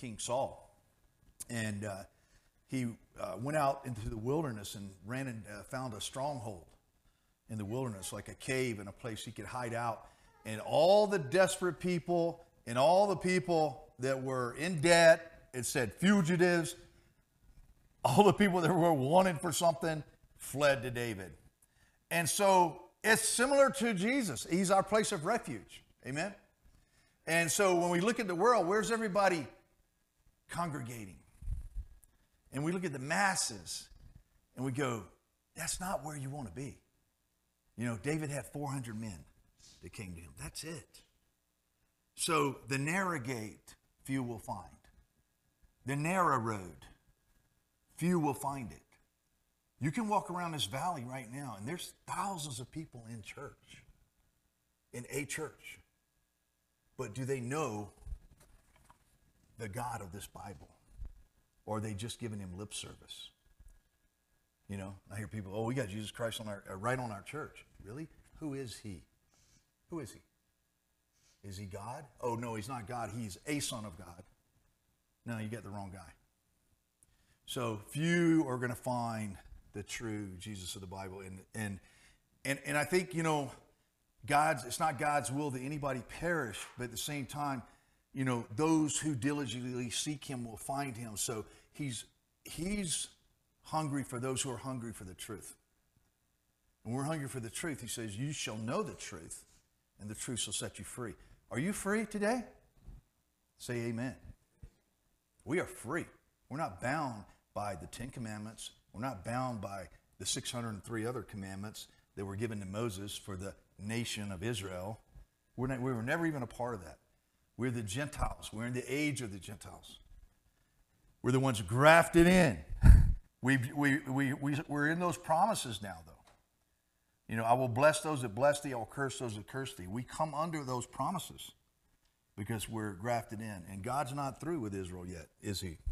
King Saul. And he went out into the wilderness and ran and found a stronghold in the wilderness, like a cave and a place he could hide out. And all the desperate people and all the people that were in debt, it said fugitives, all the people that were wanted for something fled to David. And so it's similar to Jesus. He's our place of refuge. Amen? And so when we look at the world, where's everybody congregating? And we look at the masses and we go, that's not where you want to be. You know, David had 400 men that came to him. That's it. So the narrow gate, few will find. The narrow road, few will find it. You can walk around this valley right now, and there's thousands of people in church, in a church. But do they know the God of this Bible? Or are they just giving him lip service? You know, I hear people, oh, we got Jesus Christ on right on our church. Really? Who is he? Who is he? Is he God? Oh, no, he's not God. He's a son of God. No, you get the wrong guy. So few are going to find the true Jesus of the Bible. And I think, you know, it's not God's will that anybody perish, but at the same time, you know, those who diligently seek him will find him. So he's hungry for those who are hungry for the truth. When we're hungry for the truth, he says, you shall know the truth, and the truth shall set you free. Are you free today? Say amen. We are free. We're not bound by the 10 commandments. We're not bound by the 603 other commandments that were given to Moses for the nation of Israel. We were never even a part of that. We're the Gentiles. We're in the age of the Gentiles. We're the ones grafted in. We're in those promises now, though. You know, I will bless those that bless thee. I will curse those that curse thee. We come under those promises because we're grafted in. And God's not through with Israel yet, is he?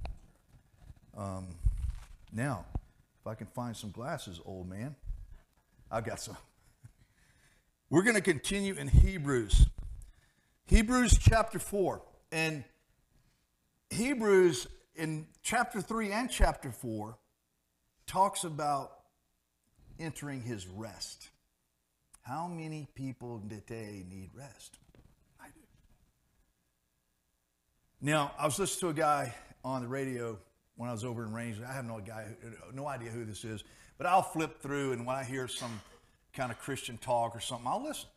Now, if I can find some glasses, old man. I've got some. We're going to continue in Hebrews. Hebrews chapter 4. And Hebrews in chapter 3 and chapter 4 talks about entering his rest. How many people today need rest? I do. Now, I was listening to a guy on the radio when I was over in Range. I have no idea who this is, but I'll flip through, and when I hear some kind of Christian talk or something, I'll listen.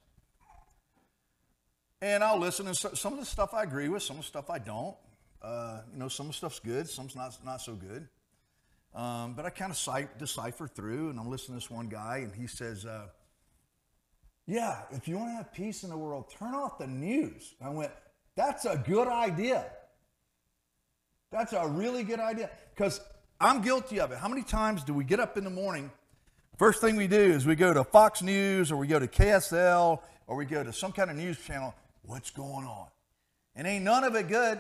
And I'll listen, and some of the stuff I agree with, some of the stuff I don't. You know, some of the stuff's good, some's not so good. But I kind of decipher through, and I'm listening to this one guy, and he says, yeah, if you want to have peace in the world, turn off the news. I went, that's a good idea. That's a really good idea. Because I'm guilty of it. How many times do we get up in the morning, first thing we do is we go to Fox News, or we go to KSL, or we go to some kind of news channel. What's going on? And ain't none of it good.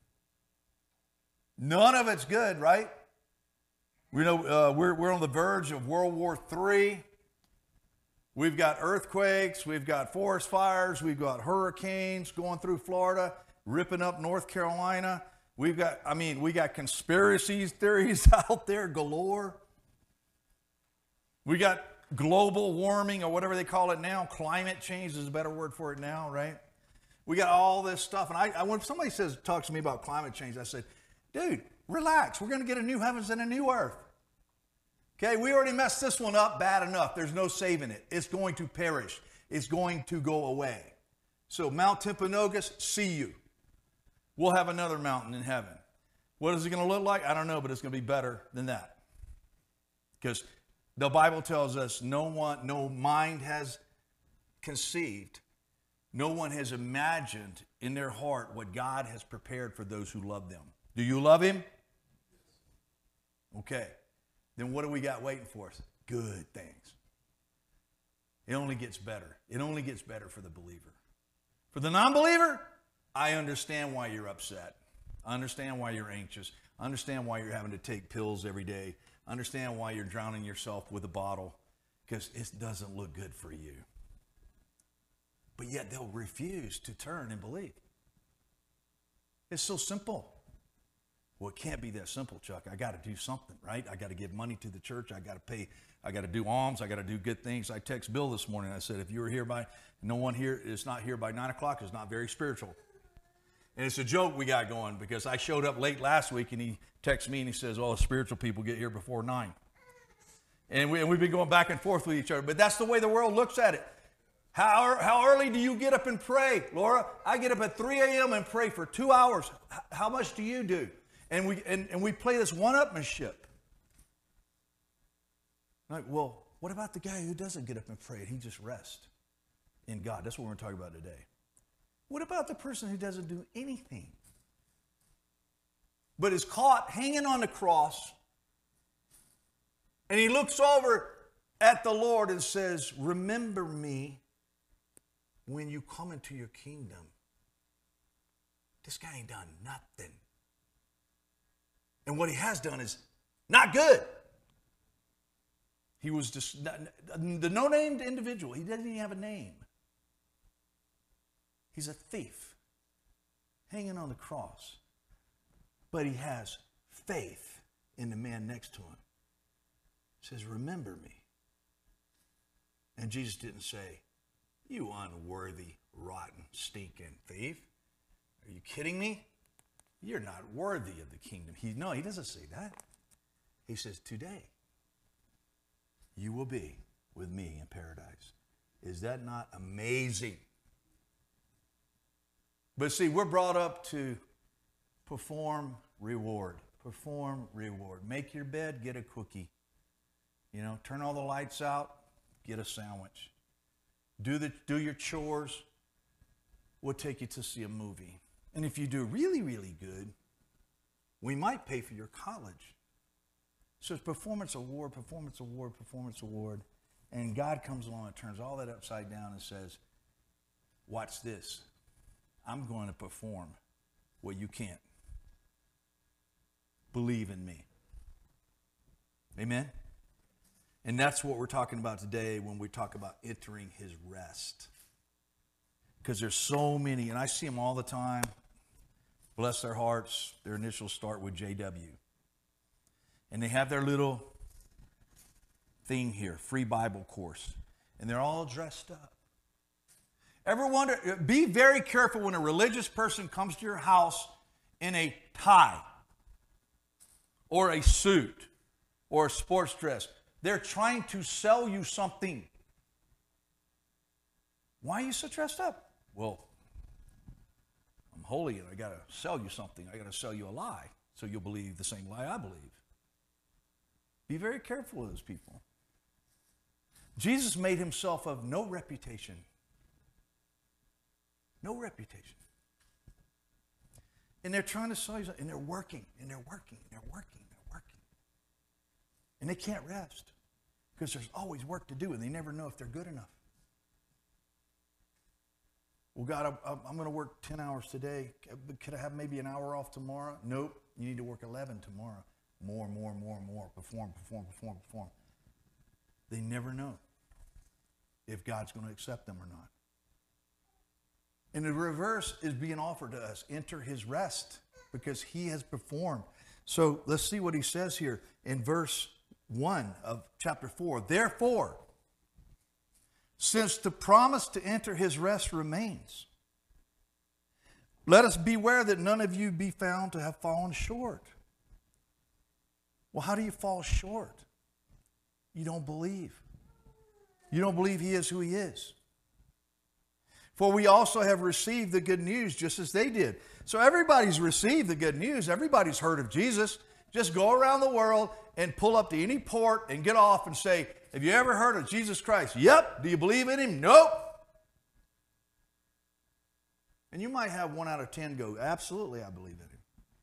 None of it's good, right? We know we're on the verge of World War III. We've got earthquakes. We've got forest fires. We've got hurricanes going through Florida, ripping up North Carolina. We got conspiracy theories out there galore. We got global warming, or whatever they call it now. Climate change is a better word for it now, right? We got all this stuff. And when somebody talks to me about climate change, I said, dude, relax. We're going to get a new heavens and a new earth. Okay, we already messed this one up bad enough. There's no saving it. It's going to perish. It's going to go away. So Mount Timpanogos, see you. We'll have another mountain in heaven. What is it going to look like? I don't know, but it's going to be better than that. Because the Bible tells us no mind has conceived, no one has imagined in their heart what God has prepared for those who love them. Do you love him? Okay. Then what do we got waiting for us? Good things. It only gets better. It only gets better for the believer. For the non-believer, I understand why you're upset. I understand why you're anxious. I understand why you're having to take pills every day. I understand why you're drowning yourself with a bottle, because it doesn't look good for you. But yet they'll refuse to turn and believe. It's so simple. Well, it can't be that simple, Chuck. I got to do something, right? I got to give money to the church. I got to pay. I got to do alms. I got to do good things. I text Bill this morning. I said, if you were here by, no one here is not here by 9 o'clock, is not very spiritual. And it's a joke we got going because I showed up late last week and he texts me and he says, oh, spiritual people get here before 9. And we've been going back and forth with each other. But that's the way the world looks at it. How early do you get up and pray, Laura? I get up at 3 a.m. and pray for 2 hours. How much do you do? And we play this one-upmanship. Like, well, what about the guy who doesn't get up and pray and he just rests in God? That's what we're talking about today. What about the person who doesn't do anything but is caught hanging on the cross and he looks over at the Lord and says, remember me when you come into your kingdom? This guy ain't done nothing. And what he has done is not good. He was just the no-named individual. He doesn't even have a name. He's a thief hanging on the cross. But he has faith in the man next to him. He says, remember me. And Jesus didn't say, you unworthy, rotten, stinking thief. Are you kidding me? You're not worthy of the kingdom. No, he doesn't say that. He says, today, you will be with me in paradise. Is that not amazing? But see, we're brought up to perform, reward. Perform, reward. Make your bed, get a cookie. You know, turn all the lights out, get a sandwich. Do your chores. We'll take you to see a movie. And if you do really, really good, we might pay for your college. So it's performance award, performance award, performance award. And God comes along and turns all that upside down and says, watch this. I'm going to perform what you can't. Believe in me. Amen? And that's what we're talking about today when we talk about entering his rest. Because there's so many, and I see them all the time. Bless their hearts. Their initials start with JW. And they have their little thing here, free Bible course. And they're all dressed up. Ever wonder, be very careful when a religious person comes to your house in a tie or a suit or a sports dress. They're trying to sell you something. Why are you so dressed up? Well, I'm holy and I got to sell you something. I got to sell you a lie so you'll believe the same lie I believe. Be very careful of those people. Jesus made himself of no reputation. No reputation. And they're trying to sell you something, and they're working, and they're working, and they're working, and they're working. And they can't rest because there's always work to do, and they never know if they're good enough. Well, God, I'm going to work 10 hours today. Could I have maybe an hour off tomorrow? Nope. You need to work 11 tomorrow. More. Perform. They never know if God's going to accept them or not. And the reverse is being offered to us. Enter his rest because he has performed. So let's see what he says here in verse 1 of chapter 4. Therefore, since the promise to enter his rest remains, let us beware that none of you be found to have fallen short. Well, how do you fall short? You don't believe. You don't believe he is who he is. For we also have received the good news just as they did. So everybody's received the good news. Everybody's heard of Jesus. Just go around the world and pull up to any port and get off and say, have you ever heard of Jesus Christ? Yep. Do you believe in him? Nope. And you might have 1 out of 10 go, absolutely, I believe in him.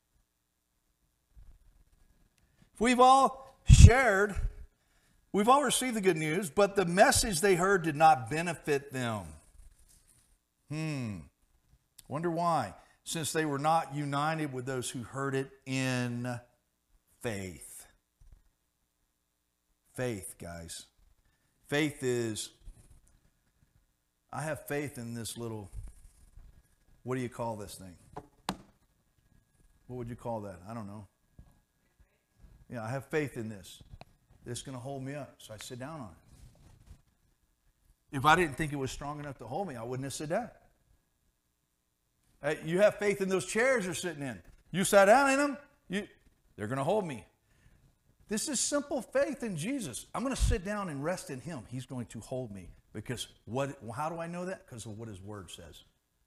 We've all received the good news, but the message they heard did not benefit them. Wonder why? Since they were not united with those who heard it in faith. Faith, guys. Faith is, I have faith in this little, what do you call this thing? What would you call that? I don't know. Yeah, I have faith in this. This is going to hold me up. So I sit down on it. If I didn't think it was strong enough to hold me, I wouldn't have sit down. You have faith in those chairs you're sitting in. You sat down in them, they're going to hold me. This is simple faith in Jesus. I'm going to sit down and rest in him. He's going to hold me. Because how do I know that? Because of what his word says.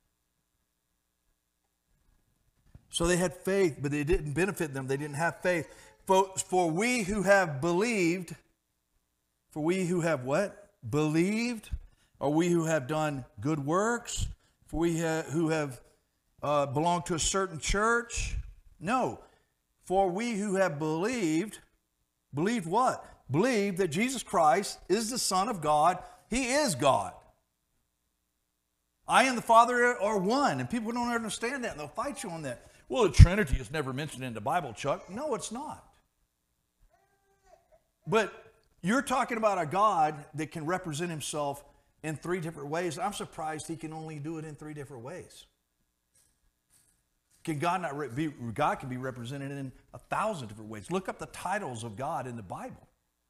So they had faith, but it didn't benefit them. They didn't have faith. For we who have believed, for we who have what? Believed, or we who have done good works, for we who have belonged to a certain church. No. For we who have believed what? Believed that Jesus Christ is the Son of God. He is God. I and the Father are one, and people don't understand that, and they'll fight you on that. Well, the Trinity is never mentioned in the Bible, Chuck. No, it's not. But you're talking about a God that can represent himself in 3 different ways. I'm surprised he can only do it in 3 different ways. God can be represented in 1,000 different ways. Look up the titles of God in the Bible.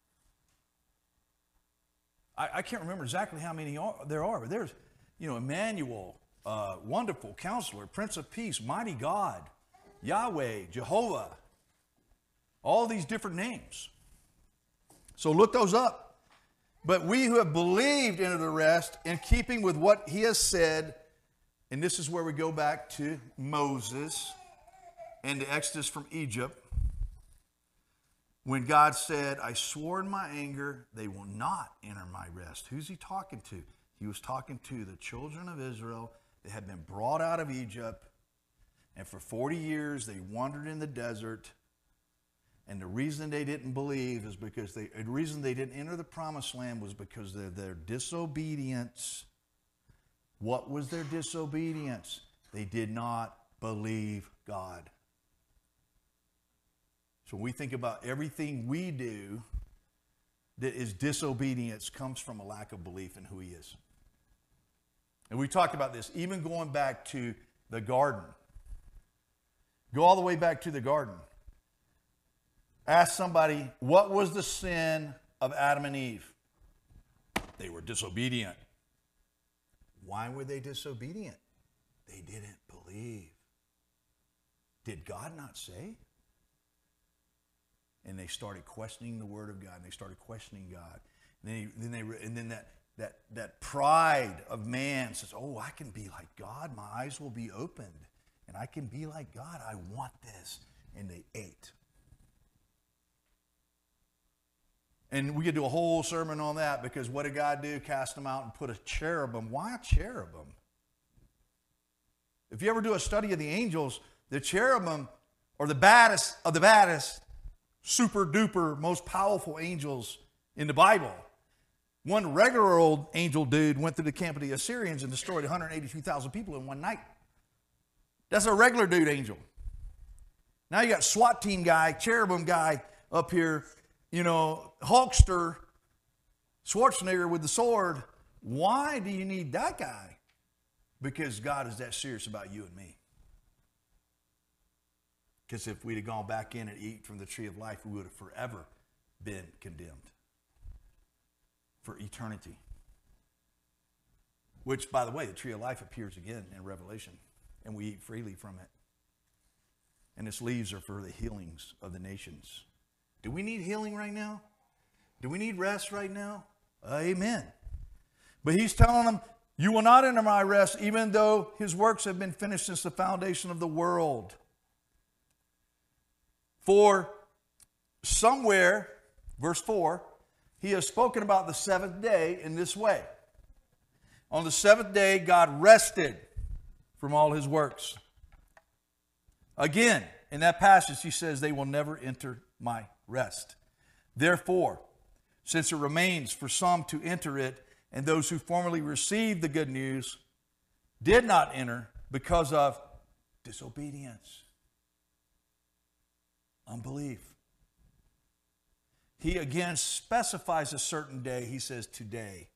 I can't remember exactly how many there are, but there's, Emmanuel, Wonderful Counselor, Prince of Peace, Mighty God, Yahweh, Jehovah, all these different names. So look those up. But we who have believed into the rest, in keeping with what he has said, and this is where we go back to Moses and the Exodus from Egypt. When God said, I swore in my anger, they will not enter my rest. Who's he talking to? He was talking to the children of Israel that had been brought out of Egypt. And for 40 years, they wandered in the desert. And the reason they didn't believe is because the reason they didn't enter the promised land was because of their disobedience. What was their disobedience? They did not believe God. So when we think about everything we do that is disobedience comes from a lack of belief in who he is. And we talked about this, even going back to the garden. Go all the way back to the garden. Ask somebody, what was the sin of Adam and Eve? They were disobedient. Why were they disobedient? They didn't believe. Did God not say? And they started questioning the Word of God, and they started questioning God. And then that pride of man says, oh, I can be like God. My eyes will be opened, and I can be like God. I want this. And they ate. And we could do a whole sermon on that, because what did God do? Cast them out and put a cherubim. Why a cherubim? If you ever do a study of the angels, the cherubim are the baddest of the baddest, super duper, most powerful angels in the Bible. One regular old angel dude went through the camp of the Assyrians and destroyed 182,000 people in one night. That's a regular dude angel. Now you got SWAT team guy, cherubim guy up here, Hulkster, Schwarzenegger with the sword. Why do you need that guy? Because God is that serious about you and me. Because if we'd have gone back in and eat from the tree of life, we would have forever been condemned for eternity. Which, by the way, the tree of life appears again in Revelation, and we eat freely from it. And its leaves are for the healings of the nations. Do we need healing right now? Do we need rest right now? Amen. But he's telling them, you will not enter my rest, even though his works have been finished since the foundation of the world. For somewhere, verse 4, he has spoken about the seventh day in this way. On the seventh day, God rested from all his works. Again, in that passage, he says, they will never enter my rest. Therefore, since it remains for some to enter it, and those who formerly received the good news did not enter because of disobedience, unbelief. He again specifies a certain day. He says today.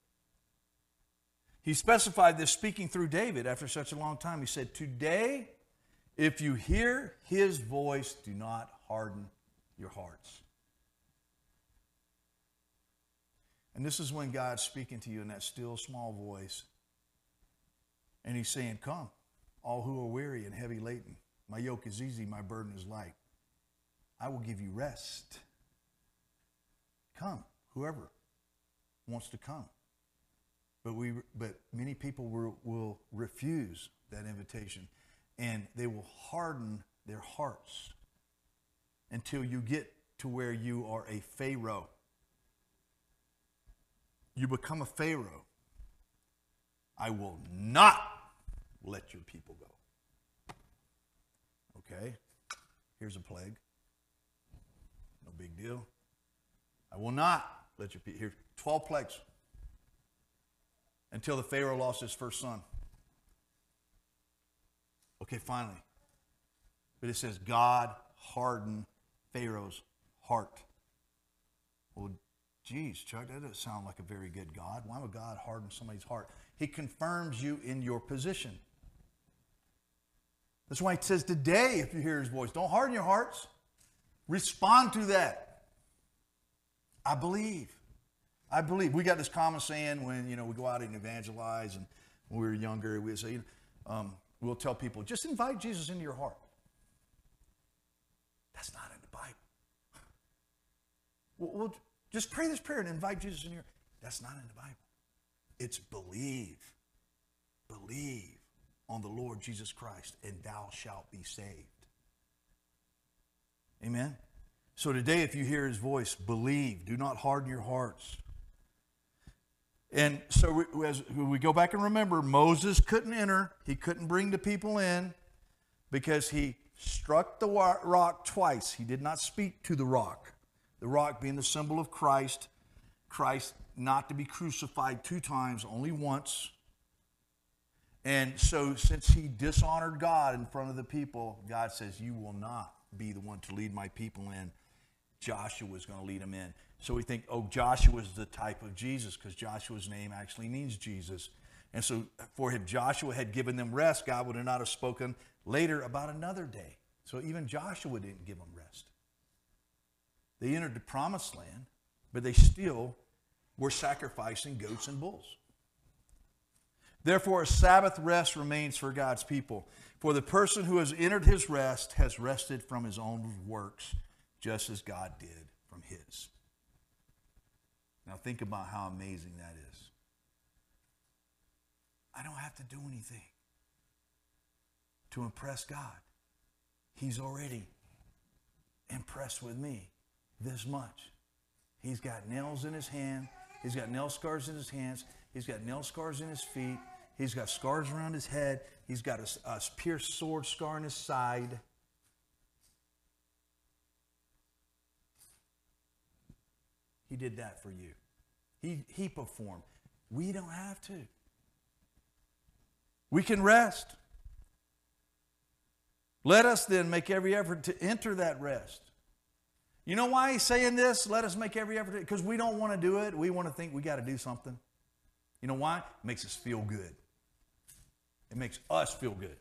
He specified this speaking through David after such a long time. He said, today If you hear his voice, do not harden your hearts. And this is when God's speaking to you in that still small voice. And he's saying, come, all who are weary and heavy laden. My yoke is easy, my burden is light. I will give you rest. Come, whoever wants to come. But many people will refuse that invitation, and they will harden their hearts until you get to where you are a Pharaoh. You become a Pharaoh. I will not let your people go. Okay, here's a plague. No big deal. I will not let your people. Here's 12 plagues. Until the Pharaoh lost his first son. Okay, finally. But it says God hardened Pharaoh's heart. Well, geez, Chuck, that doesn't sound like a very good God. Why would God harden somebody's heart? He confirms you in your position. That's why it says today, if you hear his voice, don't harden your hearts. Respond to that. I believe. I believe. We got this common saying when, we go out and evangelize, and when we were younger, we'd say, we'll tell people, just invite Jesus into your heart. That's not in the Bible. Well, just pray this prayer and invite Jesus in your heart. That's not in the Bible. It's believe. Believe on the Lord Jesus Christ, and thou shalt be saved. Amen? So today, if you hear his voice, believe. Do not harden your hearts. And so as we go back and remember, Moses couldn't enter. He couldn't bring the people in because he struck the rock twice. He did not speak to the rock being the symbol of Christ. Christ not to be crucified 2 times, only once. And so since he dishonored God in front of the people, God says, you will not be the one to lead my people in. Joshua is going to lead them in. So we think, Joshua is the type of Jesus, because Joshua's name actually means Jesus. And so for if Joshua had given them rest, God would not have spoken later about another day. So even Joshua didn't give them rest. They entered the promised land, but they still were sacrificing goats and bulls. Therefore, a Sabbath rest remains for God's people. For the person who has entered his rest has rested from his own works, just as God did from his. Now think about how amazing that is. I don't have to do anything to impress God. He's already impressed with me this much. He's got nails in his hand. He's got nail scars in his hands. He's got nail scars in his feet. He's got scars around his head. He's got a pierced sword scar in his side. He did that for you. He performed. We don't have to. We can rest. Let us then make every effort to enter that rest. You know why he's saying this? Let us make every effort. Because we don't want to do it. We want to think we got to do something. You know why? It makes us feel good. It makes us feel good.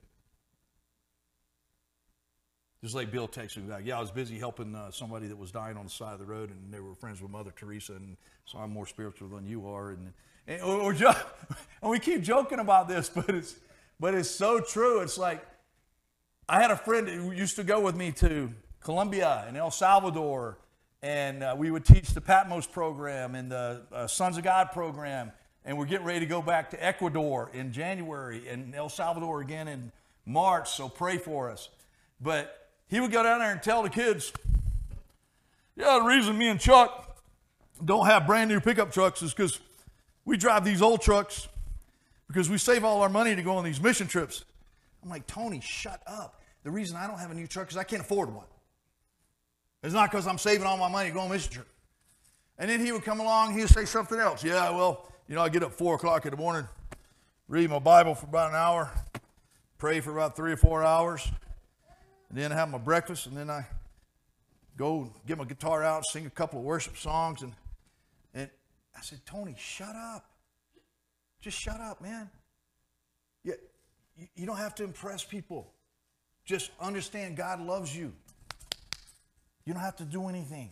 Just like Bill texted me back, I was busy helping somebody that was dying on the side of the road, and they were friends with Mother Teresa, and so I'm more spiritual than you are. And we keep joking about this, but it's so true. It's like, I had a friend who used to go with me to Colombia and El Salvador, and we would teach the Patmos program and the Sons of God program, and we're getting ready to go back to Ecuador in January and El Salvador again in March, so pray for us. But he would go down there and tell the kids, the reason me and Chuck don't have brand new pickup trucks is because we drive these old trucks because we save all our money to go on these mission trips. I'm like, Tony, shut up. The reason I don't have a new truck is I can't afford one. It's not because I'm saving all my money to go on a mission trip. And then he would come along, he would say something else. I get up 4 o'clock in the morning, read my Bible for about an hour, pray for about 3 or 4 hours, and then I have my breakfast, and then I go get my guitar out, sing a couple of worship songs, and I said, Tony, shut up. Just shut up, man. You don't have to impress people. Just understand God loves you. You don't have to do anything.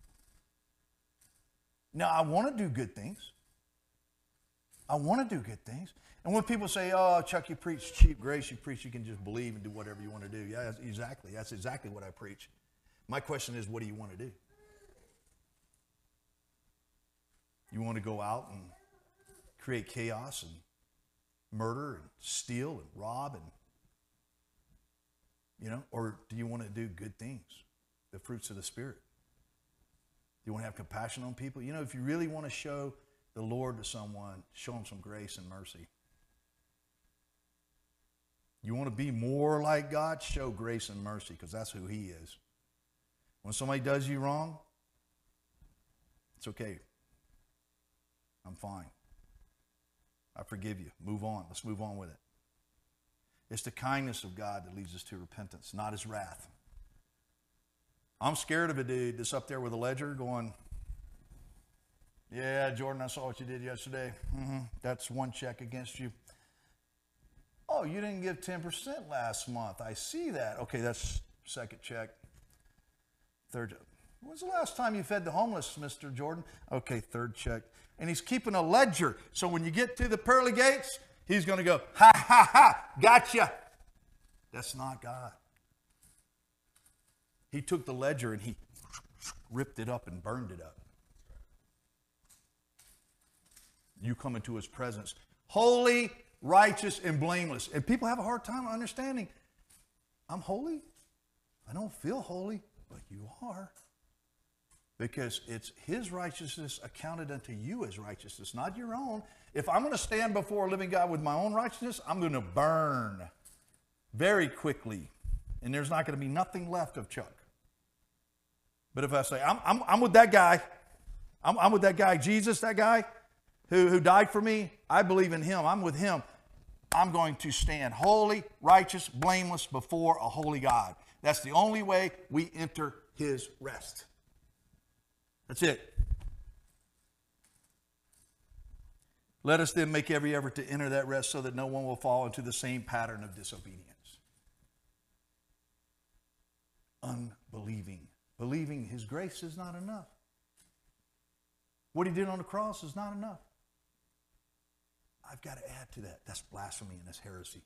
Now, I want to do good things. I want to do good things. And when people say, oh, Chuck, you preach cheap grace, you preach you can just believe and do whatever you want to do. Yeah, exactly. That's exactly what I preach. My question is, what do you want to do? You want to go out and create chaos and murder and steal and rob and, or do you want to do good things, the fruits of the Spirit? Do you want to have compassion on people? If you really want to show the Lord to someone, show them some grace and mercy. You want to be more like God? Show grace and mercy, because that's who He is. When somebody does you wrong, it's okay. I'm fine. I forgive you. Move on. Let's move on with it. It's the kindness of God that leads us to repentance, not His wrath. I'm scared of a dude that's up there with a ledger going, yeah, Jordan, I saw what you did yesterday. That's one check against you. Oh, you didn't give 10% last month. I see that. Okay, that's second check. Third check. When's the last time you fed the homeless, Mr. Jordan? Okay, third check. And he's keeping a ledger. So when you get to the pearly gates, he's going to go, ha, ha, ha, gotcha. That's not God. He took the ledger and he ripped it up and burned it up. You come into His presence, holy, righteous, and blameless. And people have a hard time understanding, I'm holy? I don't feel holy, but you are. Because it's His righteousness accounted unto you as righteousness, not your own. If I'm going to stand before a living God with my own righteousness, I'm going to burn very quickly. And there's not going to be nothing left of Chuck. But if I say, I'm with that guy, I'm with that guy, Jesus, that guy who died for me, I believe in Him, I'm with Him, I'm going to stand holy, righteous, blameless before a holy God. That's the only way we enter His rest. That's it. Let us then make every effort to enter that rest so that no one will fall into the same pattern of disobedience. Unbelieving. Believing His grace is not enough. What He did on the cross is not enough. I've got to add to that. That's blasphemy and that's heresy.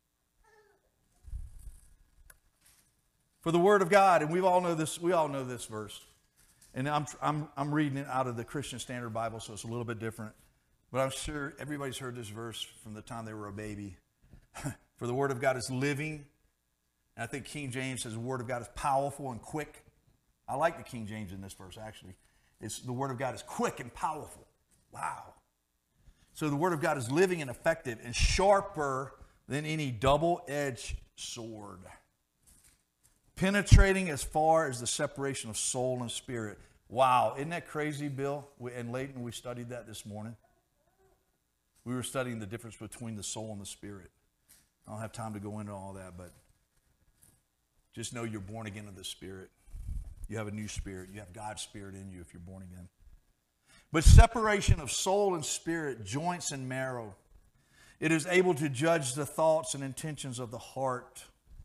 For the Word of God, and we all know this verse. And I'm reading it out of the Christian Standard Bible, so it's a little bit different. But I'm sure everybody's heard this verse from the time they were a baby. For the Word of God is living. And I think King James says the Word of God is powerful and quick. I like the King James in this verse, actually. The Word of God is quick and powerful. Wow. So the Word of God is living and effective and sharper than any double-edged sword, penetrating as far as the separation of soul and spirit. Wow, isn't that crazy, Bill? And Leighton, we studied that this morning. We were studying the difference between the soul and the spirit. I don't have time to go into all that, but just know you're born again of the Spirit. You have a new spirit. You have God's Spirit in you if you're born again. But separation of soul and spirit, joints and marrow. It is able to judge the thoughts and intentions of the heart.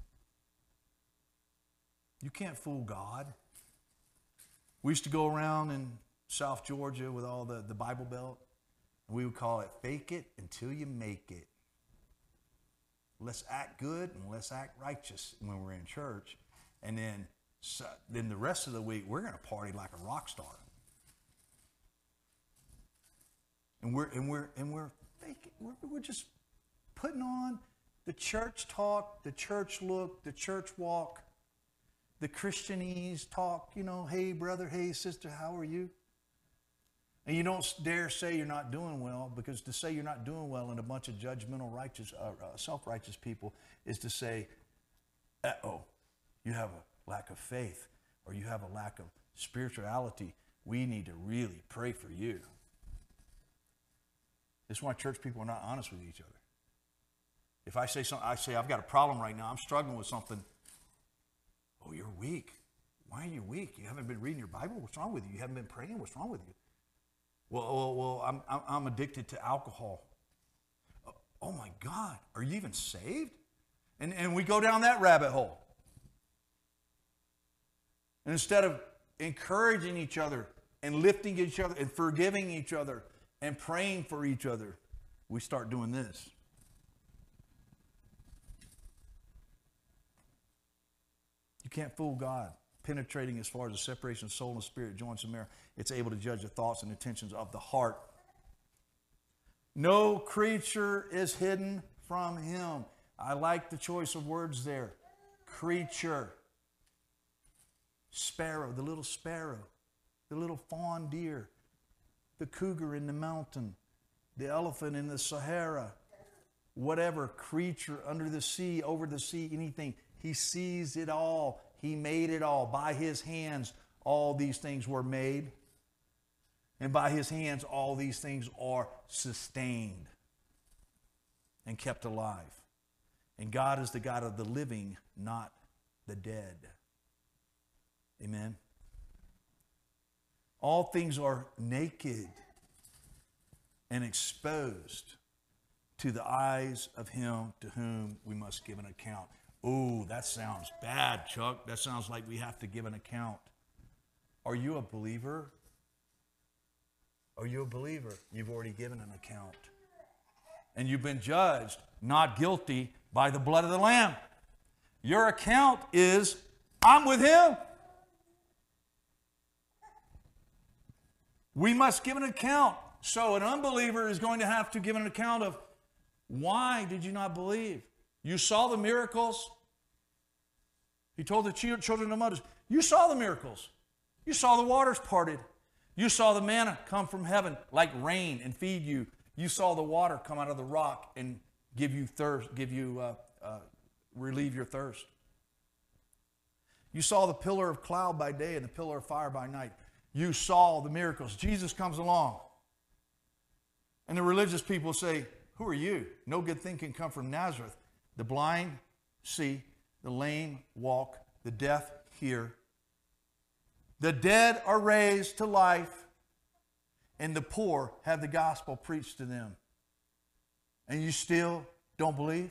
You can't fool God. We used to go around in South Georgia with all the Bible Belt, and we would call it fake it until you make it. Let's act good and let's act righteous when we're in church. And then the rest of the week, we're going to party like a rock star. And we're fake it. We're just putting on the church talk, the church look, the church walk, the Christianese talk, hey brother, hey sister, how are you? And you don't dare say you're not doing well, because to say you're not doing well in a bunch of judgmental, self-righteous people is to say, you have a lack of faith or you have a lack of spirituality. We need to really pray for you. This is why church people are not honest with each other. If I say something, I've got a problem right now, I'm struggling with something. Oh, you're weak. Why are you weak? You haven't been reading your Bible? What's wrong with you? You haven't been praying? What's wrong with you? Well, I'm addicted to alcohol. Oh my God, are you even saved? And we go down that rabbit hole. And instead of encouraging each other and lifting each other and forgiving each other and praying for each other, we start doing this. You can't fool God. Penetrating as far as the separation of soul and spirit, joints and marrow, it's able to judge the thoughts and intentions of the heart. No creature is hidden from him. I like the choice of words there. Creature. Sparrow, the little fawn deer, the cougar in the mountain, the elephant in the Sahara, whatever creature under the sea, over the sea, anything. He sees it all. He made it all. By his hands, all these things were made. And by his hands, all these things are sustained and kept alive. And God is the God of the living, not the dead. Amen. All things are naked and exposed to the eyes of him to whom we must give an account. Oh, that sounds bad, Chuck. That sounds like we have to give an account. Are you a believer? Are you a believer? You've already given an account. And you've been judged not guilty by the blood of the Lamb. Your account is, I'm with him. We must give an account. So an unbeliever is going to have to give an account of, why did you not believe? You saw the miracles. He told the children of Moses, you saw the miracles. You saw the waters parted. You saw the manna come from heaven like rain and feed you. You saw the water come out of the rock and give you thirst, relieve your thirst. You saw the pillar of cloud by day and the pillar of fire by night. You saw the miracles. Jesus comes along. And the religious people say, who are you? No good thing can come from Nazareth. The blind see, the lame walk, the deaf hear. The dead are raised to life, and the poor have the gospel preached to them. And you still don't believe?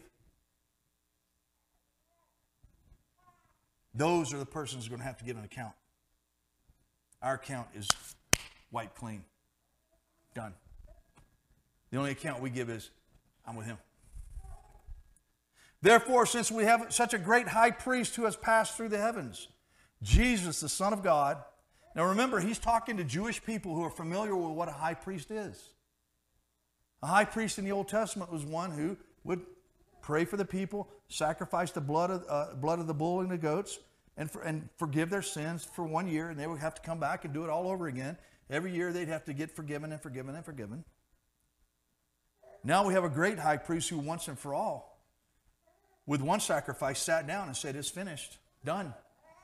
Those are the persons who are going to have to give an account. Our account is wiped clean. Done. The only account we give is, I'm with him. Therefore, since we have such a great high priest who has passed through the heavens, Jesus, the Son of God. Now remember, he's talking to Jewish people who are familiar with what a high priest is. A high priest in the Old Testament was one who would pray for the people, sacrifice the blood of the bull and the goats, and forgive their sins for 1 year, and they would have to come back and do it all over again. Every year they'd have to get forgiven and forgiven and forgiven. Now we have a great high priest who once and for all, with one sacrifice, sat down and said, it's finished, done.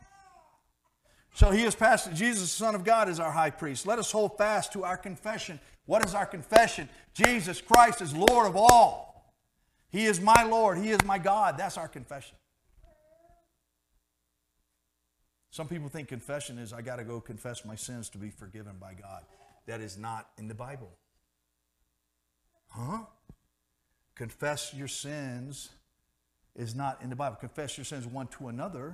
So he has passed. Jesus, the Son of God, is our high priest. Let us hold fast to our confession. What is our confession? Jesus Christ is Lord of all. He is my Lord. He is my God. That's our confession. Some people think confession is, I got to go confess my sins to be forgiven by God. That is not in the Bible. Huh? Confess your sins is not in the Bible. Confess your sins one to another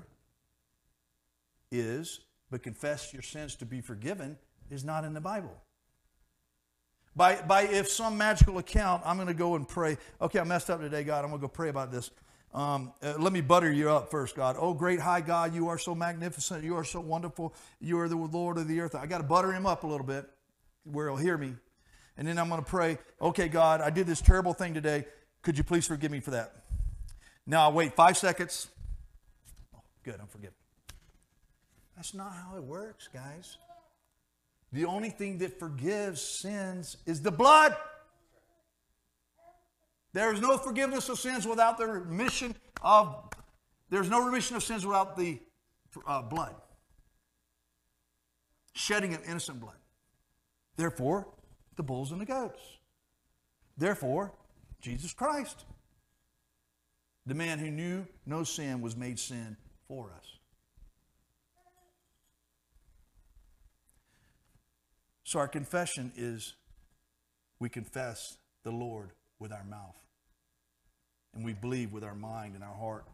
is, but confess your sins to be forgiven is not in the Bible. By if some magical account, I'm going to go and pray. Okay, I messed up today, God. I'm going to go pray about this. Let me butter you up first, God. Oh, great high God, you are so magnificent. You are so wonderful. You are the Lord of the earth. I got to butter him up a little bit where he'll hear me. And then I'm going to pray, okay, God, I did this terrible thing today. Could you please forgive me for that? Now I'll wait 5 seconds. Oh, good, I'm forgiven. That's not how it works, guys. The only thing that forgives sins is the blood. There is no forgiveness of sins without the remission of, there's no remission of sins without the blood. Shedding of innocent blood. Therefore, the bulls and the goats. Therefore, Jesus Christ. The man who knew no sin was made sin for us. So our confession is we confess the Lord with our mouth and we believe with our mind and our heart.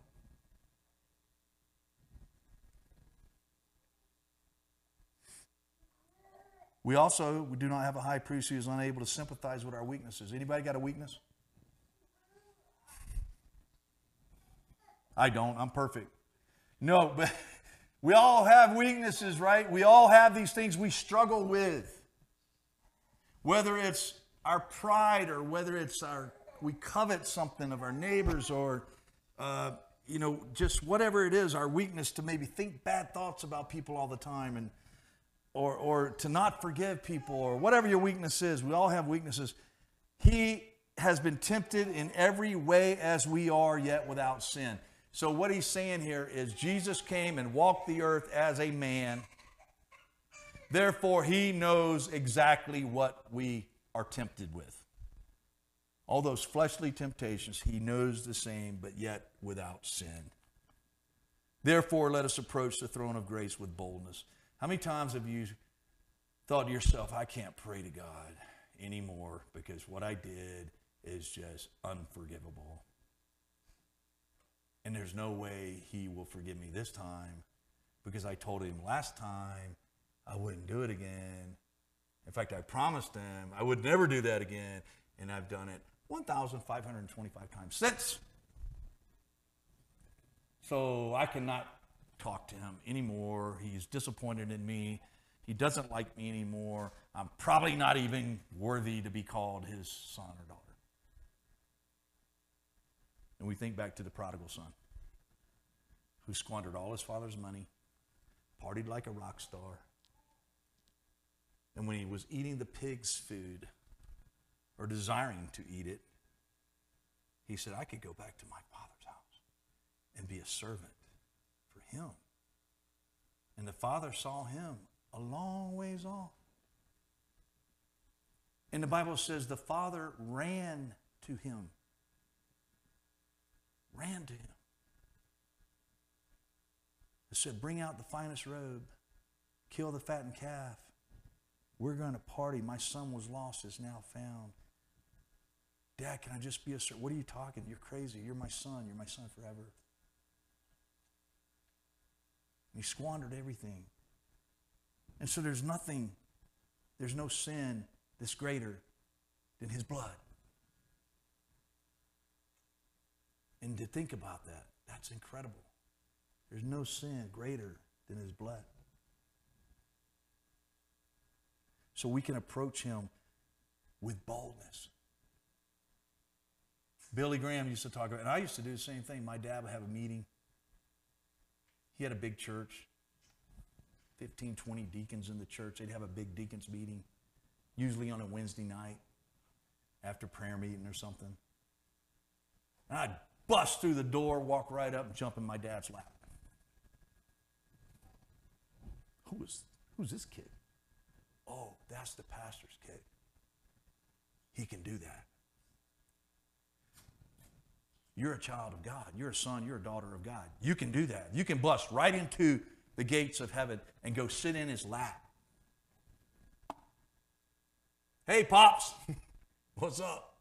We do not have a high priest who is unable to sympathize with our weaknesses. Anybody got a weakness? I don't. I'm perfect. No, but we all have weaknesses, right? We all have these things we struggle with. Whether it's our pride or whether it's we covet something of our neighbors or, just whatever it is, our weakness to maybe think bad thoughts about people all the time and or to not forgive people or whatever your weakness is. We all have weaknesses. He has been tempted in every way as we are, yet without sin. So what he's saying here is Jesus came and walked the earth as a man. Therefore, he knows exactly what we are tempted with. All those fleshly temptations, he knows the same, but yet without sin. Therefore, let us approach the throne of grace with boldness. How many times have you thought to yourself, I can't pray to God anymore because what I did is just unforgivable. And there's no way he will forgive me this time because I told him last time I wouldn't do it again. In fact, I promised him I would never do that again, and I've done it 1,525 times since. So I cannot talk to him anymore. He's disappointed in me. He doesn't like me anymore. I'm probably not even worthy to be called his son or daughter. And we think back to the prodigal son who squandered all his father's money, partied like a rock star. And when he was eating the pig's food or desiring to eat it, he said, I could go back to my father's house and be a servant for him. And the father saw him a long ways off. And the Bible says the father ran to him. Ran to him. It said, bring out the finest robe. Kill the fattened calf. We're going to party. My son was lost, is now found. Dad, can I just be a servant? What are you talking? You're crazy. You're my son. You're my son forever. And he squandered everything. And so there's no sin that's greater than his blood. And to think about that, that's incredible. There's no sin greater than his blood. So we can approach him with boldness. Billy Graham used to talk about, and I used to do the same thing. My dad would have a meeting. He had a big church, 15, 20 deacons in the church. They'd have a big deacons meeting, usually on a Wednesday night after prayer meeting or something. And I'd bust through the door, walk right up, and jump in my dad's lap. Who's this kid? Oh, that's the pastor's kid. He can do that. You're a child of God. You're a son. You're a daughter of God. You can do that. You can bust right into the gates of heaven and go sit in his lap. Hey, Pops. What's up?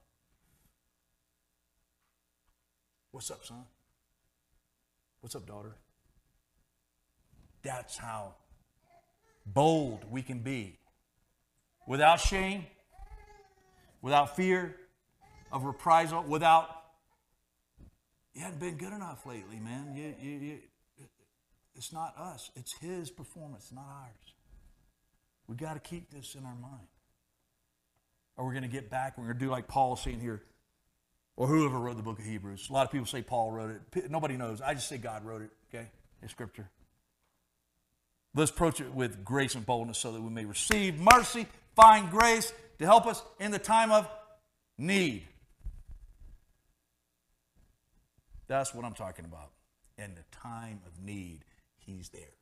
What's up, son? What's up, daughter? That's how bold we can be. Without shame, without fear of reprisal, without, you haven't been good enough lately, man. It's not us. It's his performance, not ours. We've got to keep this in our mind. Or we're going to get back, we're going to do like Paul's saying here, or whoever wrote the book of Hebrews. A lot of people say Paul wrote it. Nobody knows. I just say God wrote it, okay, in Scripture. Let's approach it with grace and boldness so that we may receive mercy, find grace to help us in the time of need. That's what I'm talking about. In the time of need, he's there.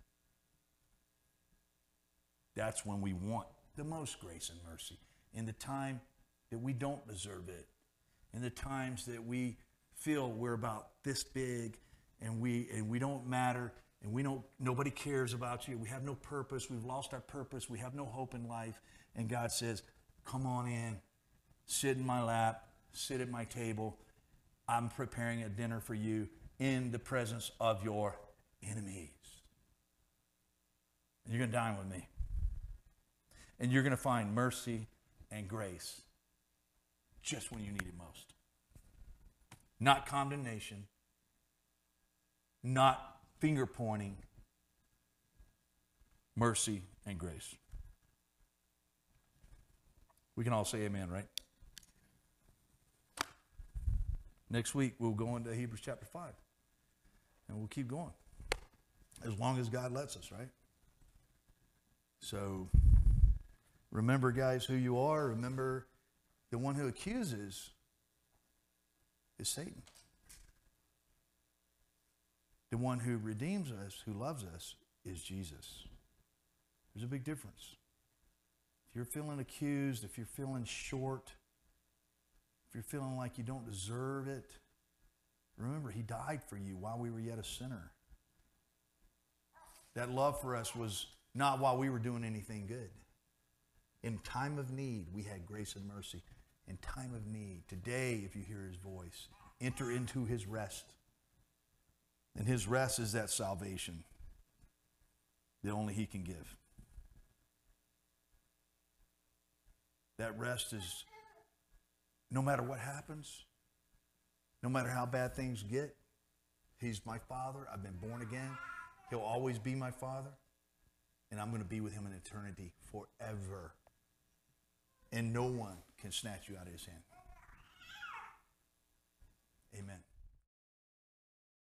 That's when we want the most grace and mercy. In the time that we don't deserve it. In the times that we feel we're about this big and we don't matter and nobody cares about you. We have no purpose. We've lost our purpose. We have no hope in life. And God says, come on in, sit in my lap, sit at my table, I'm preparing a dinner for you in the presence of your enemies. And you're going to dine with me. And you're going to find mercy and grace just when you need it most. Not condemnation, not finger pointing, mercy and grace. We can all say amen, right? Next week, we'll go into Hebrews chapter 5. And we'll keep going. As long as God lets us, right? So, remember, guys, who you are. Remember, the one who accuses is Satan. The one who redeems us, who loves us, is Jesus. There's a big difference. If you're feeling accused, if you're feeling short, if you're feeling like you don't deserve it, remember, he died for you while we were yet a sinner. That love for us was not while we were doing anything good. In time of need, we had grace and mercy. In time of need, today, if you hear his voice, enter into his rest. And his rest is that salvation that only he can give. That rest is, no matter what happens, no matter how bad things get, he's my Father. I've been born again. He'll always be my Father. And I'm going to be with him in eternity forever. And no one can snatch you out of his hand. Amen.